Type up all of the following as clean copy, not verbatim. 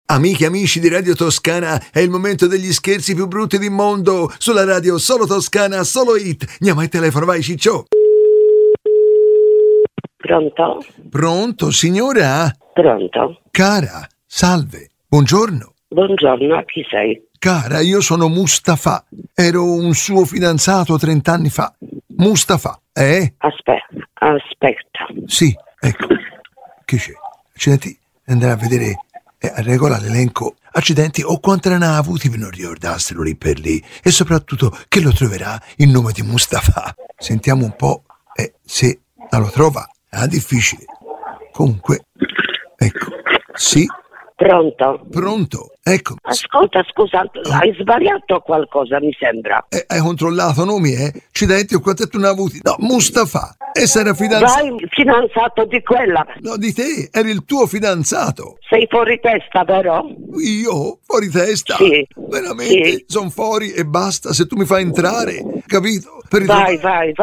Amiche e amici di Radio Toscana, è il momento degli scherzi più brutti del mondo. Sulla radio solo Toscana, solo hit. Andiamo al telefono, vai Ciccio. Pronto? Pronto, signora? Pronto? Cara, salve, buongiorno. Buongiorno, a chi sei? Cara, io sono Mustafa. Ero un suo fidanzato 30 anni fa. Mustafa, eh? Aspetta. Sì, ecco. Che c'è? Accidenti, andare a vedere, a regola l'elenco. Accidenti, o quante ne ha avuti per non ricordarselo lì per lì. E soprattutto che lo troverà il nome di Mustafa. Sentiamo un po' se lo trova. È difficile. Comunque, ecco, sì. Pronto, ecco. Ascolta, scusa, hai sbagliato qualcosa, mi sembra. Hai controllato nomi, Accidenti, o quante tu ne hai avuti? No, Mustafa. Essa era fidanzato. Vai, fidanzato di quella. No, di te, eri il tuo fidanzato. Sei fuori testa, vero? Io? Fuori testa? Sì. Veramente? Sì. Sono fuori e basta, se tu mi fai entrare, capito? Vai,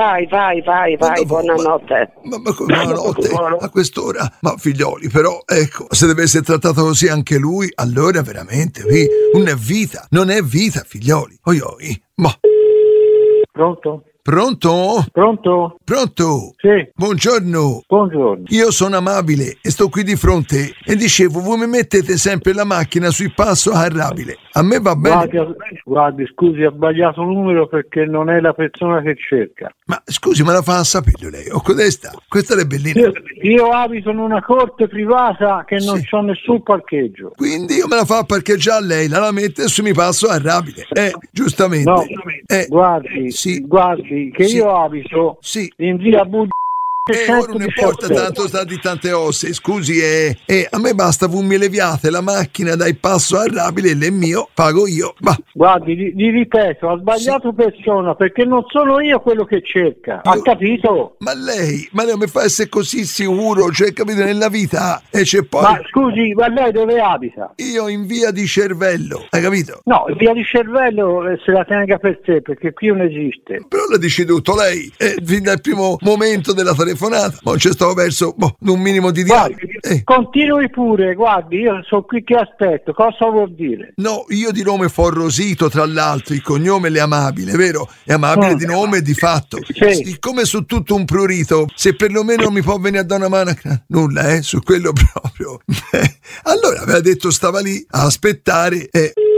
buonanotte. Ma come buonanotte? A quest'ora? Ma figlioli, però, ecco, se deve essere trattato così anche lui, allora veramente, non è vita, figlioli. Oi, ma... Pronto? Pronto? Pronto? Sì. Buongiorno. Io sono Amabile e sto qui di fronte e dicevo, voi mi mettete sempre la macchina sui passo arrabile. A me va bene. Guardi, scusi, ha sbagliato il numero perché non è la persona che cerca. Ma scusi, me la fa a sapere lei? O codesta? Questa è bellina. Io abito in una corte privata che non c'ho nessun parcheggio. Quindi io me la fa parcheggiare lei, la mette su mi passo arrabile. Giustamente. No, guardi, che io abito in via Buglio. Ora non importa tanto sta di tante osse, scusi, a me basta voi mi leviate la macchina dai passo arrabile e l'è mio, pago io. Bah. Guardi, gli ripeto, ha sbagliato persona perché non sono io quello che cerca, ha capito? Ma lei mi fa essere così sicuro, cioè capito nella vita e c'è poi... Ma scusi, ma lei dove abita? Io in via di Cervello, hai capito? No, via di Cervello se la tenga per sé perché qui non esiste. Però lo dice tutto lei, fin dal primo momento della telefonata, ma c'è stato verso un minimo di dialogo. Continui pure, guardi, io sono qui che aspetto, cosa vuol dire? No, io di nome Forrosito, tra l'altro, il cognome è Amabile, vero? È Amabile di nome e di fatto. Sì. Siccome su tutto un prurito, se perlomeno mi può venire a dare una mano, nulla, su quello proprio. Allora aveva detto stava lì a aspettare.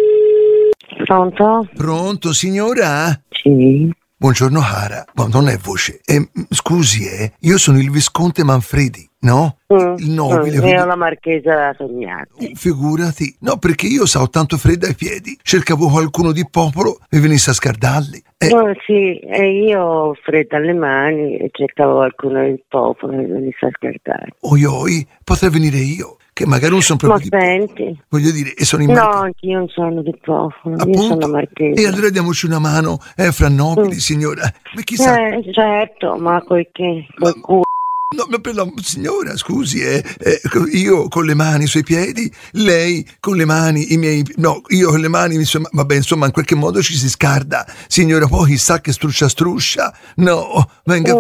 Pronto, signora? Sì. Buongiorno cara, no, non è voce. Scusi, io sono il Visconte Manfredi, no? Il nobile. Io la marchesa da Tognazzi. Figurati. No, perché io ho tanto freddo ai piedi. Cercavo qualcuno di popolo e venisse a scardarli. Sì, e io ho freddo alle mani e cercavo qualcuno del popolo e venisse a scardare. Oi, potrei venire io. Che magari non sono proprio Ma senti. Voglio dire, e sono in No, anch'io non sono di popolo, io sono marchesa. E allora diamoci una mano, fra nobili, signora. Ma chissà. Certo, ma col culo. No, ma per la signora, scusi, io con le mani sui piedi, lei con le mani, io con le mani, insomma, vabbè, insomma, in qualche modo ci si scarda. Signora, poi chissà che struscia. No, venga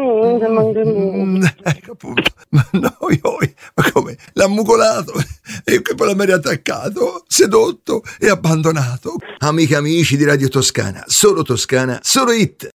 ecco appunto. Ma come? L'ha mucolato e poi l'ha mai attaccato, sedotto e abbandonato. Amiche e amici di Radio Toscana, solo hit.